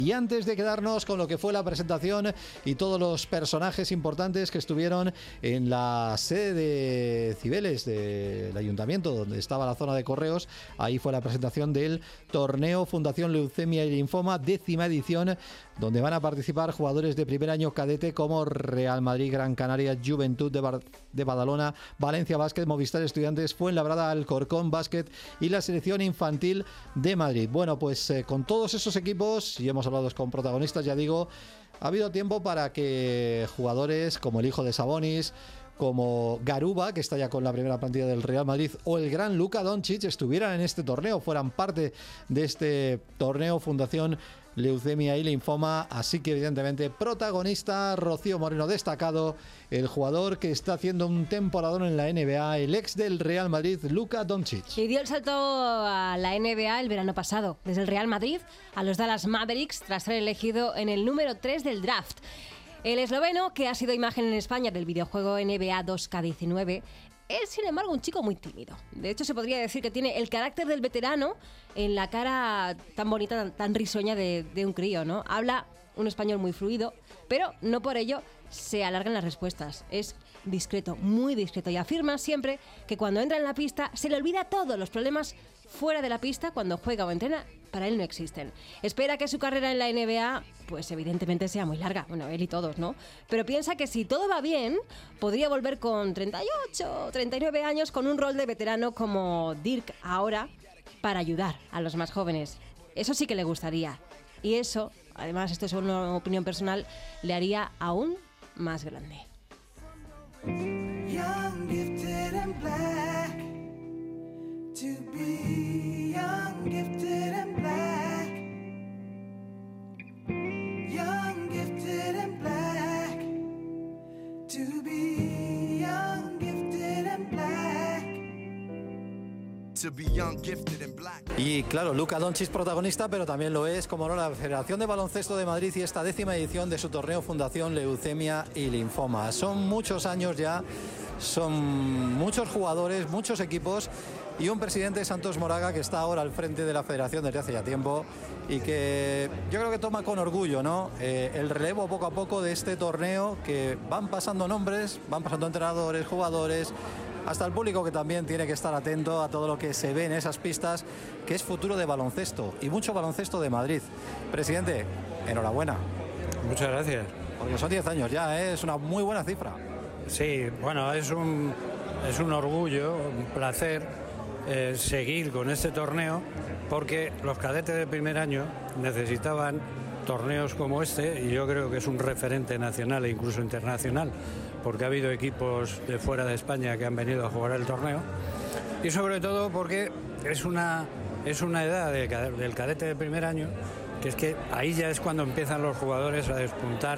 Y antes de quedarnos con lo que fue la presentación y todos los personajes importantes que estuvieron en la sede de Cibeles del Ayuntamiento, donde estaba la zona de correos, ahí fue la presentación del torneo Fundación Leucemia y Linfoma, 10ª edición, donde van a participar jugadores de primer año cadete como Real Madrid, Gran Canaria, Juventud de Badalona, Valencia Basket, Movistar Estudiantes, Fuenlabrada, Alcorcón Basket y la selección infantil de Madrid. Bueno, pues con todos esos equipos, y hemos hablado con protagonistas, ya digo, ha habido tiempo para que jugadores como el hijo de Sabonis, como Garuba, que está ya con la primera plantilla del Real Madrid, o el gran Luka Doncic estuvieran en este torneo, fueran parte de este torneo Fundación Leucemia y Linfoma. Así que evidentemente protagonista Rocío Moreno, destacado el jugador que está haciendo un temporadón en la NBA, el ex del Real Madrid, Luka Doncic. Y dio el salto a la NBA el verano pasado, desde el Real Madrid a los Dallas Mavericks, tras ser elegido en el número 3 del draft. El esloveno, que ha sido imagen en España del videojuego NBA 2K19, es, sin embargo, un chico muy tímido. De hecho, se podría decir que tiene el carácter del veterano en la cara tan bonita, tan risueña de un crío, ¿no? Habla un español muy fluido, pero no por ello se alargan las respuestas. Es discreto, muy discreto, y afirma siempre que cuando entra en la pista se le olvida todos los problemas fuera de la pista. Cuando juega o entrena, para él no existen. Espera que su carrera en la NBA, pues evidentemente sea muy larga, bueno, él y todos, ¿no? Pero piensa que si todo va bien, podría volver con 38, 39 años con un rol de veterano como Dirk ahora, para ayudar a los más jóvenes. Eso sí que le gustaría. Y eso, además, esto es una opinión personal, le haría aún más grande. Young, gifted and black, to be young, gifted and black, young, gifted and black, to be young, gifted and black, to be young, gifted and black. Y claro, Luka Doncic protagonista, pero también lo es, como no, la Federación de Baloncesto de Madrid y esta 10ª edición de su torneo Fundación Leucemia y Linfoma. Son muchos años ya, son muchos jugadores, muchos equipos y un presidente, Santos Moraga, que está ahora al frente de la federación desde hace ya tiempo y que yo creo que toma con orgullo, ¿no?, el relevo poco a poco de este torneo, que van pasando nombres, van pasando entrenadores, jugadores, hasta el público, que también tiene que estar atento a todo lo que se ve en esas pistas, que es futuro de baloncesto y mucho baloncesto de Madrid. Presidente, enhorabuena. Muchas gracias. Porque son 10 años ya, es una muy buena cifra. Sí, bueno, es un orgullo, un placer seguir con este torneo, porque los cadetes de primer año necesitaban torneos como este, y yo creo que es un referente nacional e incluso internacional, porque ha habido equipos de fuera de España que han venido a jugar el torneo, y sobre todo porque es una edad del cadete de primer año, que es que ahí ya es cuando empiezan los jugadores a despuntar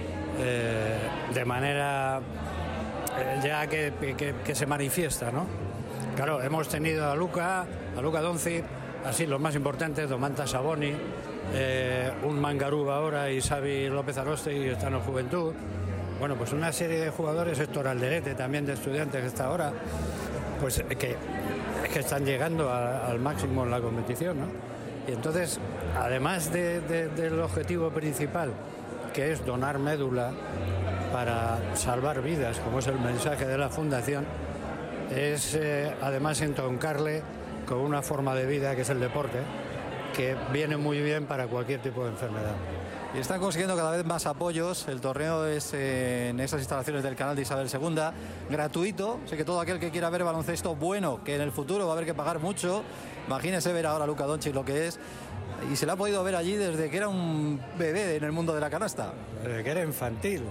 de manera ya que se manifiesta, ¿no? Claro, hemos tenido a Luka Doncic, así los más importantes, Domantas Sabonis, un Mangaruba ahora y Xavi López Arostegui, que están en Juventud. Bueno, pues una serie de jugadores, Héctor Alderete también de Estudiantes, que está ahora, pues que están llegando al máximo en la competición, ¿no? Y entonces, además del objetivo principal, que es donar médula para salvar vidas, como es el mensaje de la Fundación, es además entroncarle con una forma de vida que es el deporte, que viene muy bien para cualquier tipo de enfermedad. Y están consiguiendo cada vez más apoyos. El torneo es en esas instalaciones del canal de Isabel II, gratuito. Así que todo aquel que quiera ver baloncesto bueno, que en el futuro va a haber que pagar mucho, imagínese ver ahora a Luka Doncic lo que es. Y se le ha podido ver allí desde que era un bebé en el mundo de la canasta. Desde que era infantil.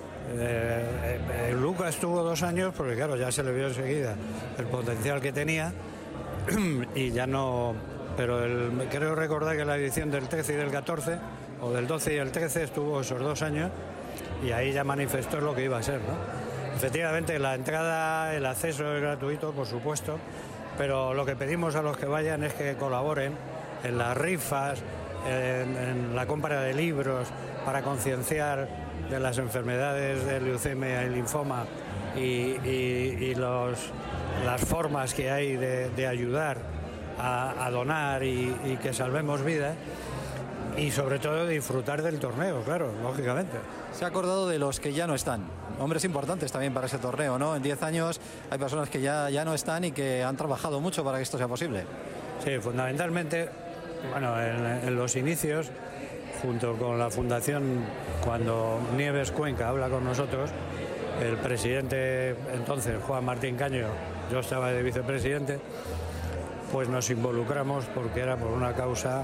Luka estuvo 2 años porque claro, ya se le vio enseguida el potencial que tenía y ya no, pero creo recordar que la edición del 13 y del 14 o del 12 y el 13 estuvo esos 2 años y ahí ya manifestó lo que iba a ser, ¿no? Efectivamente, la entrada, el acceso es gratuito, por supuesto, pero lo que pedimos a los que vayan es que colaboren en las rifas, en la compra de libros para concienciar de las enfermedades de leucemia y linfoma y las formas que hay de ayudar a donar y que salvemos vidas. y sobre todo disfrutar del torneo, claro, lógicamente. Se ha acordado de los que ya no están, hombres importantes también para ese torneo, ¿no? En 10 años hay personas que ya no están y que han trabajado mucho para que esto sea posible. Sí, fundamentalmente, bueno, en los inicios, junto con la fundación, cuando Nieves Cuenca habla con nosotros, el presidente entonces, Juan Martín Caño, yo estaba de vicepresidente, pues nos involucramos porque era por una causa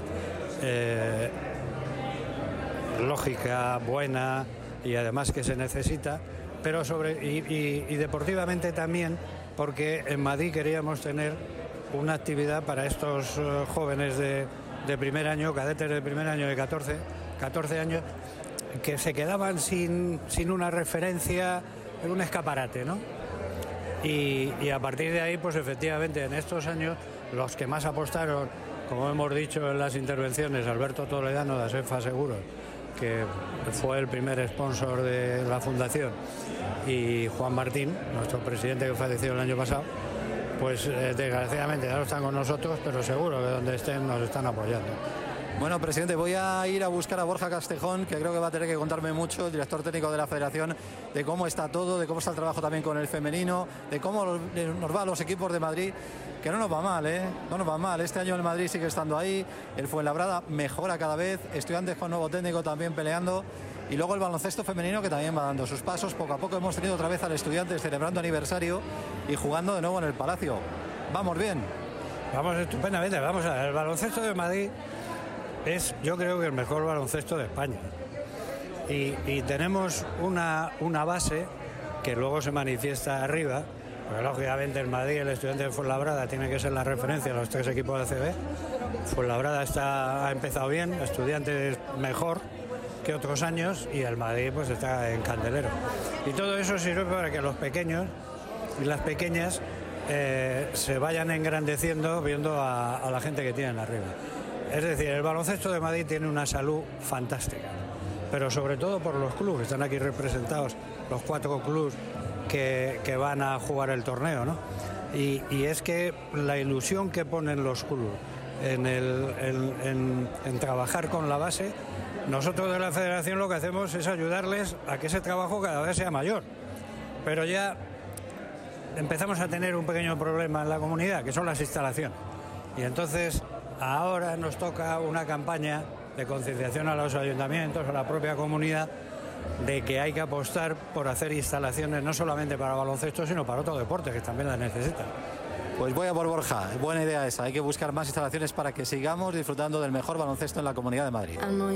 lógica, buena y además que se necesita, pero y deportivamente también, porque en Madrid queríamos tener una actividad para estos jóvenes de primer año, cadetes de primer año de 14 años, que se quedaban sin una referencia, en un escaparate, ¿no? Y a partir de ahí, pues efectivamente, en estos años, los que más apostaron, como hemos dicho en las intervenciones, Alberto Toledano de Asefa Seguros, que fue el primer sponsor de la fundación, y Juan Martín, nuestro presidente que falleció el año pasado, pues desgraciadamente ya no están con nosotros, pero seguro que donde estén nos están apoyando. Bueno, presidente, voy a ir a buscar a Borja Castejón, que creo que va a tener que contarme mucho, el director técnico de la Federación, de cómo está todo, de cómo está el trabajo también con el femenino, de cómo nos va a los equipos de Madrid, que no nos va mal, ¿eh? No nos va mal. Este año el Madrid sigue estando ahí, el Fuenlabrada mejora cada vez, Estudiantes con nuevo técnico también peleando, y luego el baloncesto femenino que también va dando sus pasos. Poco a poco hemos tenido otra vez al Estudiantes celebrando aniversario y jugando de nuevo en el Palacio. Vamos bien. Vamos estupendamente, vamos a ver, el baloncesto de Madrid es, yo creo que el mejor baloncesto de España. Y tenemos una base que luego se manifiesta arriba, porque lógicamente el Madrid, el Estudiante de Fuenlabrada, tiene que ser la referencia a los tres equipos de ACB. Fuenlabrada ha empezado bien, Estudiantes mejor que otros años, y el Madrid pues está en candelero. Y todo eso sirve para que los pequeños y las pequeñas se vayan engrandeciendo viendo a la gente que tienen arriba. Es decir, el baloncesto de Madrid tiene una salud fantástica, pero sobre todo por los clubes, están aquí representados los 4 clubes que van a jugar el torneo, ¿no? Y es que la ilusión que ponen los clubes en trabajar con la base, nosotros de la Federación lo que hacemos es ayudarles a que ese trabajo cada vez sea mayor, pero ya empezamos a tener un pequeño problema en la comunidad, que son las instalaciones, y entonces ahora nos toca una campaña de concienciación a los ayuntamientos, a la propia comunidad, de que hay que apostar por hacer instalaciones no solamente para baloncesto, sino para otros deportes que también las necesitan. Pues voy a por Borja, buena idea esa, hay que buscar más instalaciones para que sigamos disfrutando del mejor baloncesto en la Comunidad de Madrid.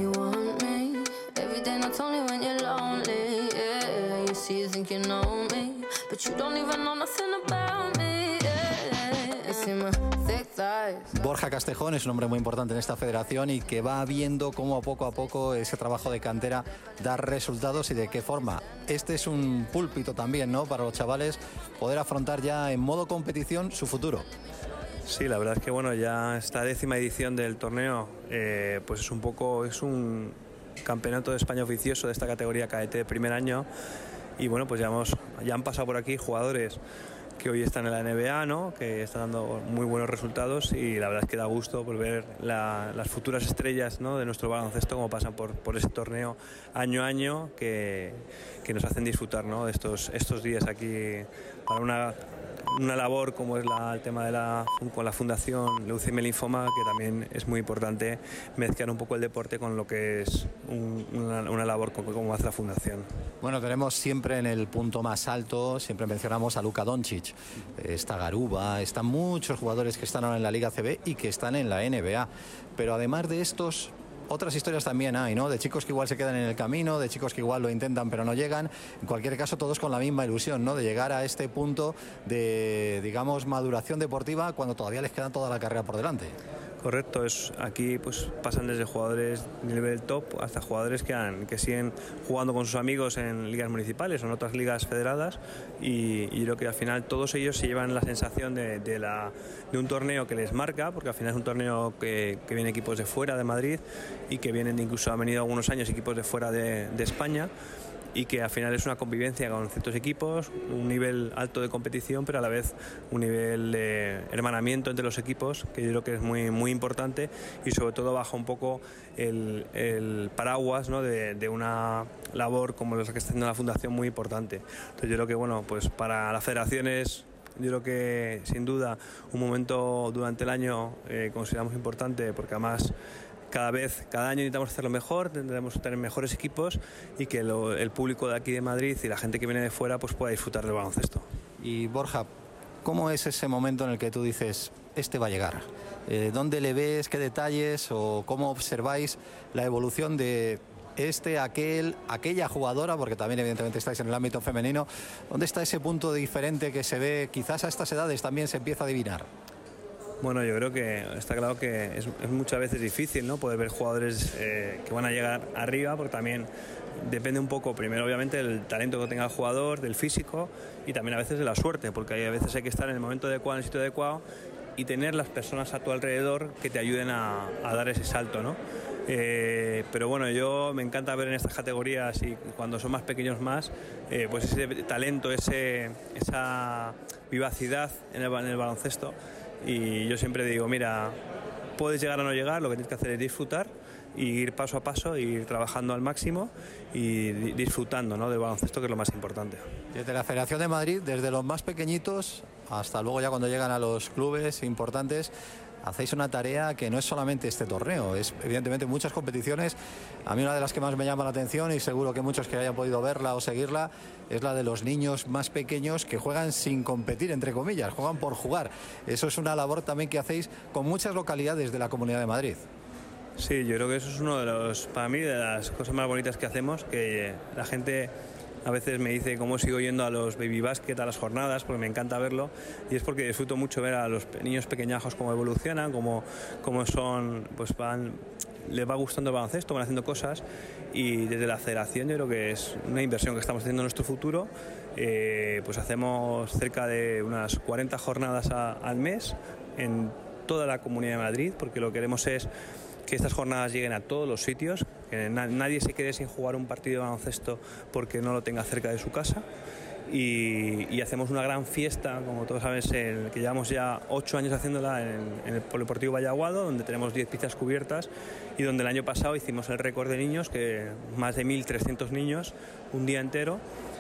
Borja Castejón es un hombre muy importante en esta federación y que va viendo cómo poco a poco ese trabajo de cantera da resultados y de qué forma. Este es un púlpito también, ¿no?, para los chavales poder afrontar ya en modo competición su futuro. Sí, la verdad es que bueno, ya esta 10ª edición del torneo pues es un campeonato de España oficioso de esta categoría cadete de primer año, y bueno, pues ya han pasado por aquí jugadores que hoy están en la NBA, ¿no?, que están dando muy buenos resultados, y la verdad es que da gusto por ver las futuras estrellas, ¿no?, de nuestro baloncesto, como pasan por ese torneo año a año, que nos hacen disfrutar, ¿no?, de estos días aquí para una labor como es el tema con la Fundación Leucemia y Linfoma, que también es muy importante mezclar un poco el deporte con lo que es una labor como hace la Fundación. Bueno, tenemos siempre en el punto más alto, siempre mencionamos a Luka Doncic, está Garuba, están muchos jugadores que están ahora en la Liga CB y que están en la NBA, pero además de estos, otras historias también hay, ¿no?, de chicos que igual se quedan en el camino, de chicos que igual lo intentan pero no llegan, en cualquier caso todos con la misma ilusión, ¿no?, de llegar a este punto de, digamos, maduración deportiva cuando todavía les queda toda la carrera por delante. Correcto, aquí pues pasan desde jugadores de nivel top hasta jugadores que siguen jugando con sus amigos en ligas municipales o en otras ligas federadas, y yo creo que al final todos ellos se llevan la sensación de un torneo que les marca, porque al final es un torneo que viene equipos de fuera de Madrid y que incluso han venido algunos años equipos de fuera de España. y que al final es una convivencia con ciertos equipos, un nivel alto de competición, pero a la vez un nivel de hermanamiento entre los equipos, que yo creo que es muy importante, y sobre todo bajo un poco el paraguas, ¿no?, de una labor como la que está haciendo la Fundación, muy importante. Entonces yo creo que, bueno, pues para las federaciones, yo creo que sin duda un momento durante el año consideramos importante, porque además cada año necesitamos hacerlo mejor, tendremos que tener mejores equipos y que el público de aquí de Madrid y la gente que viene de fuera pues pueda disfrutar del baloncesto. Y Borja, ¿cómo es ese momento en el que tú dices, este va a llegar? ¿Dónde le ves, qué detalles o cómo observáis la evolución de aquella jugadora, porque también evidentemente estáis en el ámbito femenino? ¿Dónde está ese punto diferente que se ve, quizás a estas edades también se empieza a adivinar? Bueno, yo creo que está claro que es muchas veces difícil, ¿no?, poder ver jugadores que van a llegar arriba, porque también depende un poco, primero obviamente del talento que tenga el jugador, del físico, y también a veces de la suerte, porque a veces hay que estar en el momento adecuado, en el sitio adecuado, y tener las personas a tu alrededor que te ayuden a dar ese salto, ¿no? Pero bueno, yo me encanta ver en estas categorías, y cuando son más pequeños más, pues ese talento, esa vivacidad en el baloncesto. Y yo siempre digo, mira, puedes llegar o no llegar, lo que tienes que hacer es disfrutar y ir paso a paso, ir trabajando al máximo y disfrutando, ¿no?, del baloncesto, que es lo más importante. Desde la Federación de Madrid, desde los más pequeñitos hasta luego ya cuando llegan a los clubes importantes, hacéis una tarea que no es solamente este torneo, es evidentemente muchas competiciones. A mí una de las que más me llama la atención, y seguro que muchos que hayan podido verla o seguirla, es la de los niños más pequeños que juegan sin competir, entre comillas, juegan por jugar. Eso es una labor también que hacéis con muchas localidades de la Comunidad de Madrid. Sí, yo creo que eso es uno de los, para mí, de las cosas más bonitas que hacemos, que la gente a veces me dice cómo sigo yendo a los baby basket, a las jornadas, porque me encanta verlo, y es porque disfruto mucho ver a los niños pequeñajos cómo evolucionan, cómo son, pues les va gustando el baloncesto, van haciendo cosas, y desde la federación yo creo que es una inversión que estamos haciendo en nuestro futuro. Pues hacemos cerca de unas 40 jornadas al mes en toda la Comunidad de Madrid, porque lo que queremos es que estas jornadas lleguen a todos los sitios, que nadie se quede sin jugar un partido de baloncesto porque no lo tenga cerca de su casa. Y hacemos una gran fiesta, como todos sabes, que llevamos ya 8 años haciéndola en el Polideportivo Vallaguado, donde tenemos 10 pistas cubiertas, y donde el año pasado hicimos el récord de niños, que más de 1.300 niños, un día entero.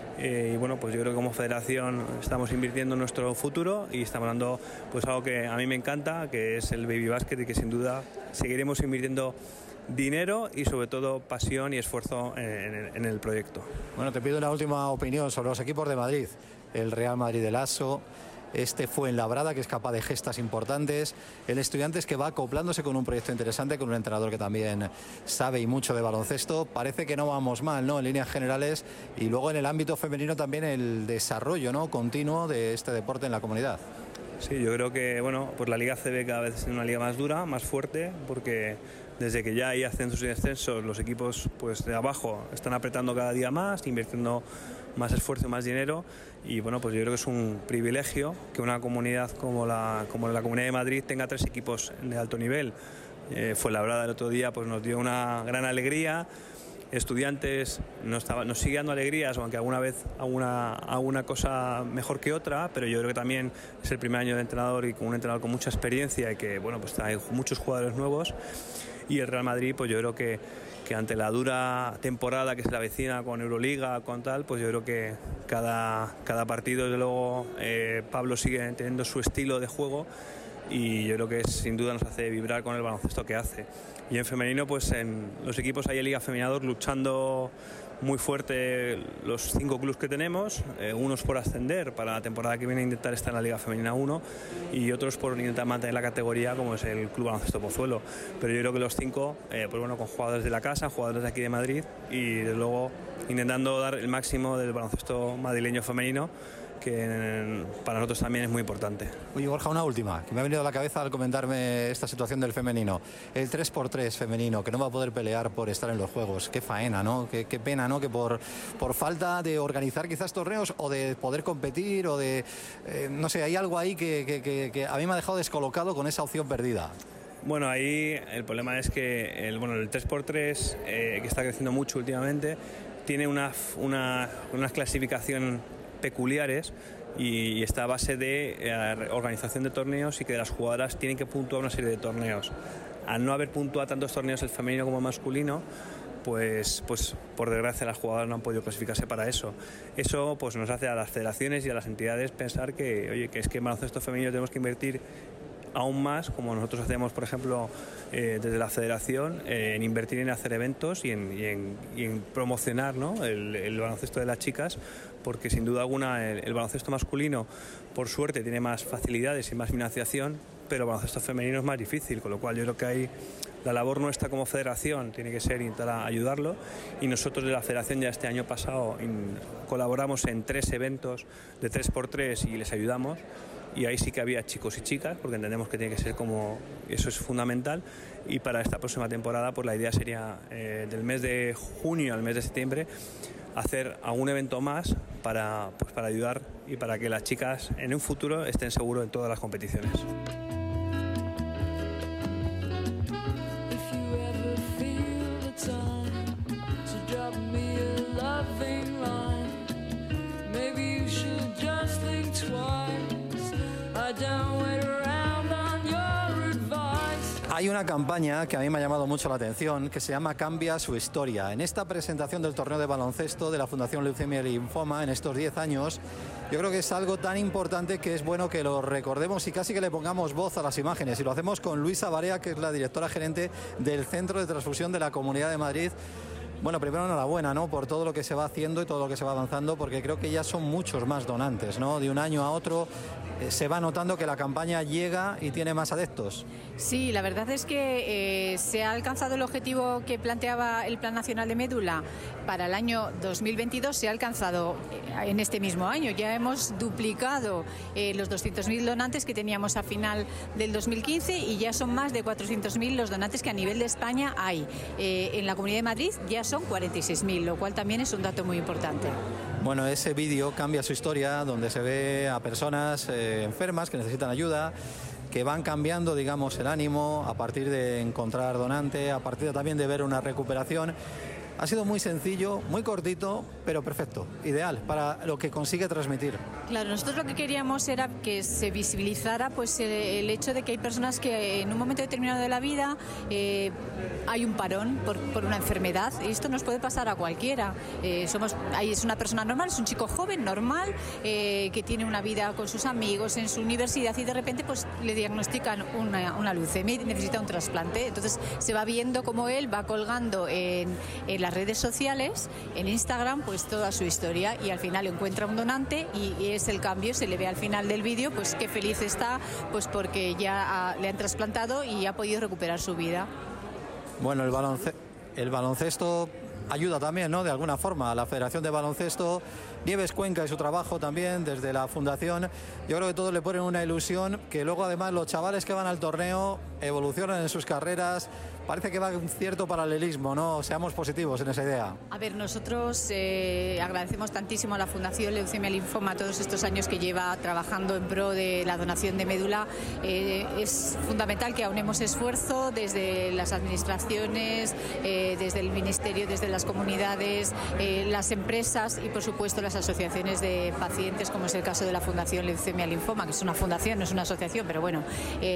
Y bueno, pues yo creo que como federación estamos invirtiendo en nuestro futuro y estamos dando pues algo que a mí me encanta, que es el baby basket, y que sin duda seguiremos invirtiendo dinero y sobre todo pasión y esfuerzo en el proyecto. Bueno, te pido una última opinión sobre los equipos de Madrid. El Real Madrid del ASO, Fuenlabrada, que es capaz de gestas importantes, el Estudiantes, que va acoplándose con un proyecto interesante, con un entrenador que también sabe y mucho de baloncesto. Parece que no vamos mal, ¿no?, en líneas generales, y luego en el ámbito femenino también el desarrollo, ¿no?, continuo de este deporte en la comunidad. Sí, yo creo que bueno, pues la Liga CB cada vez es una liga más dura, más fuerte, porque desde que ya hay ascensos y descensos, los equipos pues de abajo están apretando cada día más, invirtiendo más esfuerzo, más dinero, y bueno, pues yo creo que es un privilegio que una comunidad como la Comunidad de Madrid tenga 3 equipos de alto nivel. Fuenlabrada el otro día pues nos dio una gran alegría. Estudiantes nos sigue dando alegrías, aunque alguna vez alguna cosa mejor que otra, pero yo creo que también es el primer año de entrenador, y con un entrenador con mucha experiencia, y que bueno, pues hay muchos jugadores nuevos. Y el Real Madrid, pues yo creo que ante la dura temporada que se le avecina con Euroliga, con tal, pues yo creo que cada partido, desde luego, Pablo sigue teniendo su estilo de juego, y yo creo que sin duda nos hace vibrar con el baloncesto que hace. Y en femenino, pues en los equipos hay en Liga Femenina 2 luchando muy fuerte, los 5 clubes que tenemos, unos por ascender para la temporada que viene, intentar estar en la Liga Femenina 1, y otros por intentar mantener la categoría, como es el Club Baloncesto Pozuelo. Pero yo creo que los 5, pues bueno, con jugadores de la casa, jugadores de aquí de Madrid, y desde luego intentando dar el máximo del baloncesto madrileño femenino, que para nosotros también es muy importante. Oye, Borja, una última, que me ha venido a la cabeza al comentarme esta situación del femenino. El 3x3 femenino, que no va a poder pelear por estar en los Juegos. Qué faena, ¿no? Qué pena, ¿no? Que por falta de organizar quizás torneos, o de poder competir, o de... no sé, hay algo ahí que a mí me ha dejado descolocado con esa opción perdida. Bueno, ahí el problema es que el 3x3, que está creciendo mucho últimamente, tiene una clasificación peculiares y está a base de organización de torneos y que las jugadoras tienen que puntuar una serie de torneos. Al no haber puntuado tantos torneos el femenino como el masculino, pues por desgracia las jugadoras no han podido clasificarse para eso. Eso pues nos hace a las federaciones y a las entidades pensar que, oye, que es que en baloncesto femenino tenemos que invertir aún más, como nosotros hacemos, por ejemplo, desde la federación, en invertir en hacer eventos y en promocionar, ¿no?, el baloncesto de las chicas, porque sin duda alguna el baloncesto masculino, por suerte, tiene más facilidades y más financiación, pero el baloncesto femenino es más difícil, con lo cual yo creo que hay la labor nuestra como federación tiene que ser intentar ayudarlo, y nosotros de la federación ya este año pasado colaboramos en 3 eventos de 3x3 y les ayudamos, y ahí sí que había chicos y chicas, porque entendemos que tiene que ser como, eso es fundamental, y para esta próxima temporada pues la idea sería del mes de junio al mes de septiembre hacer algún evento más para ayudar y para que las chicas en un futuro estén seguros en todas las competiciones. Hay una campaña que a mí me ha llamado mucho la atención que se llama Cambia su historia. En esta presentación del torneo de baloncesto de la Fundación Leucemia y Linfoma en estos 10 años, yo creo que es algo tan importante que es bueno que lo recordemos y casi que le pongamos voz a las imágenes. Y lo hacemos con Luisa Barea, que es la directora gerente del Centro de Transfusión de la Comunidad de Madrid. Bueno, primero enhorabuena, ¿no?, por todo lo que se va haciendo y todo lo que se va avanzando, porque creo que ya son muchos más donantes, ¿no? De un año a otro se va notando que la campaña llega y tiene más adeptos. Sí, la verdad es que se ha alcanzado el objetivo que planteaba el Plan Nacional de Médula para el año 2022, se ha alcanzado en este mismo año. Ya hemos duplicado los 200.000 donantes que teníamos a final del 2015 y ya son más de 400.000 los donantes que a nivel de España hay. En la Comunidad de Madrid ya son 46.000, lo cual también es un dato muy importante. Bueno, ese vídeo Cambia su historia, donde se ve a personas enfermas que necesitan ayuda, que van cambiando, digamos, el ánimo a partir de encontrar donante, a partir también de ver una recuperación. Ha sido muy sencillo, muy cortito, pero perfecto, ideal para lo que consigue transmitir. Claro, nosotros lo que queríamos era que se visibilizara pues el hecho de que hay personas que en un momento determinado de la vida hay un parón por una enfermedad, y esto nos puede pasar a cualquiera. Es una persona normal, es un chico joven, normal, que tiene una vida con sus amigos en su universidad y de repente pues le diagnostican una leucemia y necesita un trasplante. Entonces se va viendo cómo él va colgando en las redes sociales, en Instagram, pues toda su historia, y al final encuentra un donante y es el cambio. Se le ve al final del vídeo pues qué feliz está, pues porque ya le han trasplantado y ha podido recuperar su vida. Bueno, el baloncesto ayuda también, ¿no?, de alguna forma, a la Federación de Baloncesto, Nieves Cuenca y su trabajo también desde la Fundación. Yo creo que todos le ponen una ilusión, que luego además los chavales que van al torneo evolucionan en sus carreras. Parece que va un cierto paralelismo, ¿no? Seamos positivos en esa idea. A ver, nosotros agradecemos tantísimo a la Fundación Leucemia y Linfoma todos estos años que lleva trabajando en pro de la donación de médula. Es fundamental que aunemos esfuerzo desde las administraciones, desde el Ministerio, desde las comunidades, las empresas y, por supuesto, las asociaciones de pacientes, como es el caso de la Fundación Leucemia y Linfoma, que es una fundación, no es una asociación, pero bueno,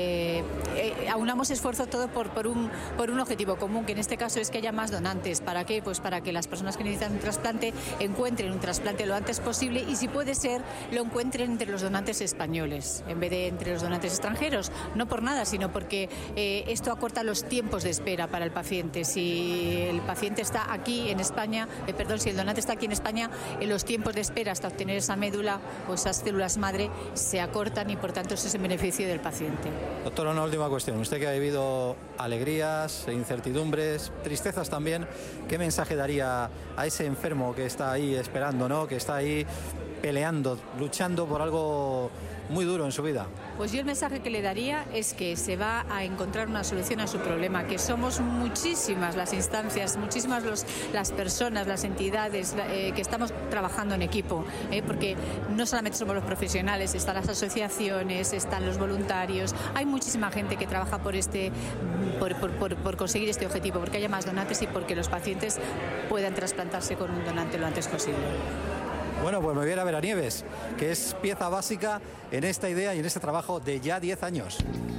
aunamos esfuerzo todo por un objetivo común, que en este caso es que haya más donantes. ¿Para qué? Pues para que las personas que necesitan un trasplante encuentren un trasplante lo antes posible y, si puede ser, lo encuentren entre los donantes españoles en vez de entre los donantes extranjeros. No por nada, sino porque esto acorta los tiempos de espera para el paciente. Si el paciente está aquí en España, si el donante está aquí en España, los tiempos de espera hasta obtener esa médula o esas células madre se acortan y, por tanto, eso es en beneficio del paciente. Doctor, una última cuestión. Usted que ha vivido alegrías, incertidumbres, tristezas también, ¿qué mensaje daría a ese enfermo que está ahí esperando, ¿no?, que está ahí peleando, luchando por algo muy duro en su vida. Pues yo el mensaje que le daría es que se va a encontrar una solución a su problema, que somos muchísimas las instancias, muchísimas las personas, las entidades que estamos trabajando en equipo, porque no solamente somos los profesionales, están las asociaciones, están los voluntarios, hay muchísima gente que trabaja por conseguir este objetivo, porque haya más donantes y porque los pacientes puedan trasplantarse con un donante lo antes posible. Bueno, pues me voy a ir a ver a Nieves, que es pieza básica en esta idea y en este trabajo de ya 10 años.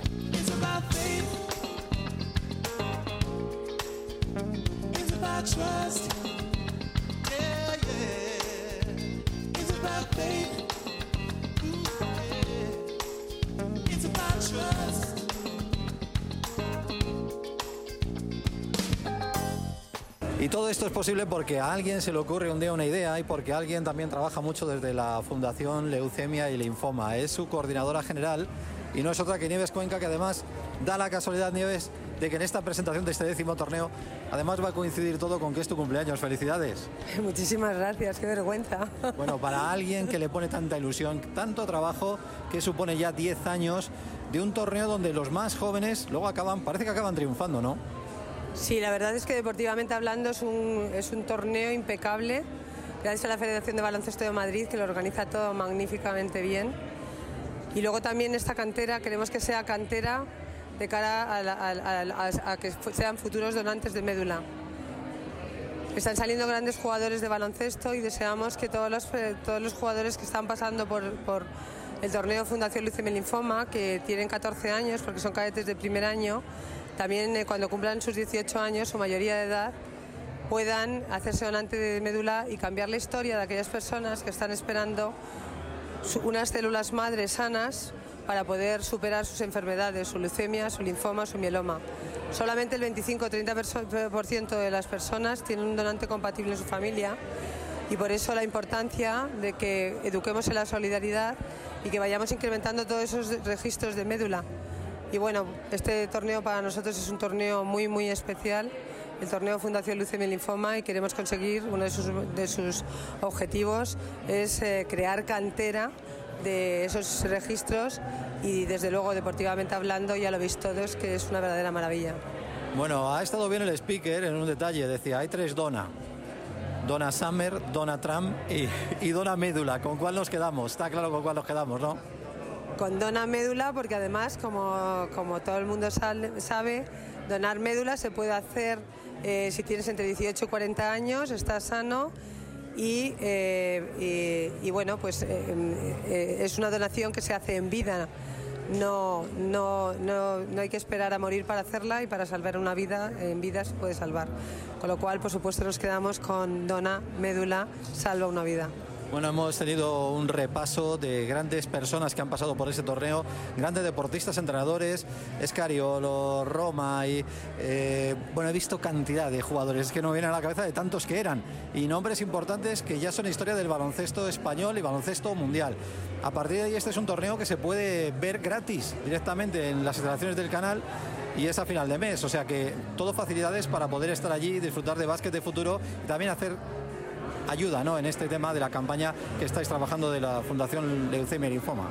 Y todo esto es posible porque a alguien se le ocurre un día una idea y porque alguien también trabaja mucho desde la Fundación Leucemia y Linfoma. Es su coordinadora general y no es otra que Nieves Cuenca, que además da la casualidad, Nieves, de que en esta presentación de este 10º torneo además va a coincidir todo con que es tu cumpleaños. ¡Felicidades! Muchísimas gracias, qué vergüenza. Bueno, para alguien que le pone tanta ilusión, tanto trabajo, que supone ya 10 años de un torneo donde los más jóvenes luego parece que acaban triunfando, ¿no? Sí, la verdad es que deportivamente hablando es un torneo impecable, gracias a la Federación de Baloncesto de Madrid, que lo organiza todo magníficamente bien. Y luego también esta cantera, queremos que sea cantera de cara a que sean futuros donantes de médula. Están saliendo grandes jugadores de baloncesto y deseamos que todos los jugadores que están pasando por el torneo Fundación Leucemia y Linfoma, que tienen 14 años porque son cadetes de primer año, también cuando cumplan sus 18 años, su mayoría de edad, puedan hacerse donante de médula y cambiar la historia de aquellas personas que están esperando unas células madres sanas para poder superar sus enfermedades, su leucemia, su linfoma, su mieloma. Solamente el 25-30% de las personas tienen un donante compatible en su familia y por eso la importancia de que eduquemos en la solidaridad y que vayamos incrementando todos esos registros de médula. Y bueno, este torneo para nosotros es un torneo muy, muy especial, el torneo Fundación Leucemia y Linfoma, y queremos conseguir, uno de sus objetivos es crear cantera de esos registros y desde luego deportivamente hablando ya lo veis todos que es una verdadera maravilla. Bueno, ha estado bien el speaker en un detalle, decía, hay 3 Dona. Dona Summer, Dona Trump y Dona Médula. ¿Con cuál nos quedamos? Está claro con cuál nos quedamos, ¿no? Con dona médula, porque además, como todo el mundo sabe, donar médula se puede hacer si tienes entre 18 y 40 años, estás sano y bueno, pues es una donación que se hace en vida. No hay que esperar a morir para hacerla y para salvar una vida, en vida se puede salvar. Con lo cual, por supuesto, nos quedamos con dona médula, salva una vida. Bueno, hemos tenido un repaso de grandes personas que han pasado por este torneo, grandes deportistas, entrenadores, Escariolo, Roma y bueno, he visto cantidad de jugadores que no me vienen a la cabeza de tantos que eran y nombres importantes que ya son historia del baloncesto español y baloncesto mundial. A partir de ahí este es un torneo que se puede ver gratis directamente en las instalaciones del canal y es a final de mes, o sea que todo facilidades para poder estar allí, disfrutar de básquet de futuro y también hacer ayuda, ¿no?, en este tema de la campaña que estáis trabajando de la Fundación Leucemia y Linfoma.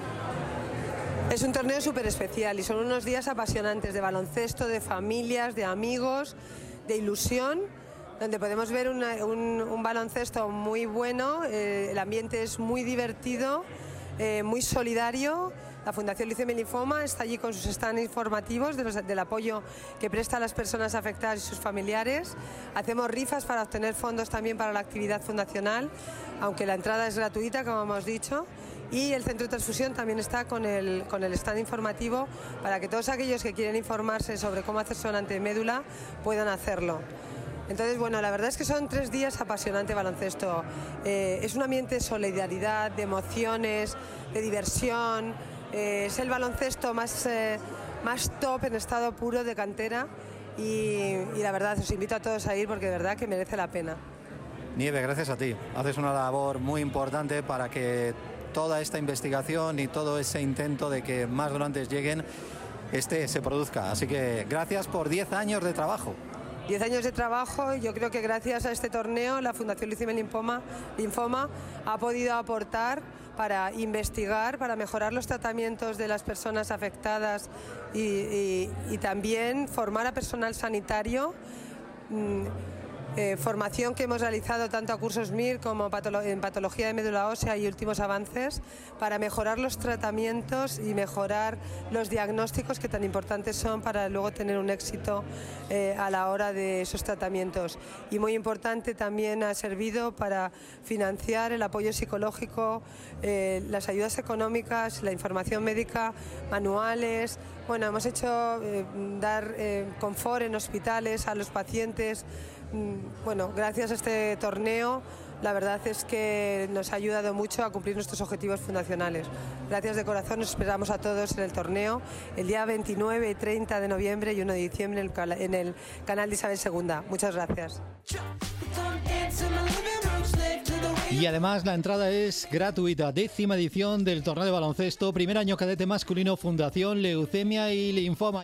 Es un torneo súper especial y son unos días apasionantes de baloncesto, de familias, de amigos, de ilusión, donde podemos ver un baloncesto muy bueno, el ambiente es muy divertido, muy solidario. La Fundación Leucemia y Linfoma está allí con sus stands informativos del apoyo que presta a las personas afectadas y sus familiares. Hacemos rifas para obtener fondos también para la actividad fundacional, aunque la entrada es gratuita, como hemos dicho. Y el Centro de Transfusión también está con el stand informativo para que todos aquellos que quieren informarse sobre cómo hacerse donante de médula puedan hacerlo. Entonces, bueno, la verdad es que son 3 días apasionante baloncesto. Es un ambiente de solidaridad, de emociones, de diversión. Es el baloncesto más top en estado puro de cantera y la verdad os invito a todos a ir porque de verdad que merece la pena. Nieve, gracias a ti. Haces una labor muy importante para que toda esta investigación y todo ese intento de que más donantes lleguen se produzca. Así que gracias por 10 años de trabajo. 10 años de trabajo, y yo creo que gracias a este torneo la Fundación Leucemia y Linfoma ha podido aportar para investigar, para mejorar los tratamientos de las personas afectadas y también formar a personal sanitario. Formación que hemos realizado tanto a cursos MIR como en patología de médula ósea y últimos avances para mejorar los tratamientos y mejorar los diagnósticos que tan importantes son para luego tener un éxito a la hora de esos tratamientos. Y muy importante también ha servido para financiar el apoyo psicológico, las ayudas económicas, la información médica, manuales. Bueno, hemos hecho dar confort en hospitales a los pacientes. Bueno, gracias a este torneo, la verdad es que nos ha ayudado mucho a cumplir nuestros objetivos fundacionales. Gracias de corazón, nos esperamos a todos en el torneo el día 29 y 30 de noviembre y 1 de diciembre en el canal de Isabel II. Muchas gracias. Y además la entrada es gratuita. 10ª edición del torneo de baloncesto, primer año cadete masculino, Fundación Leucemia y Linfoma.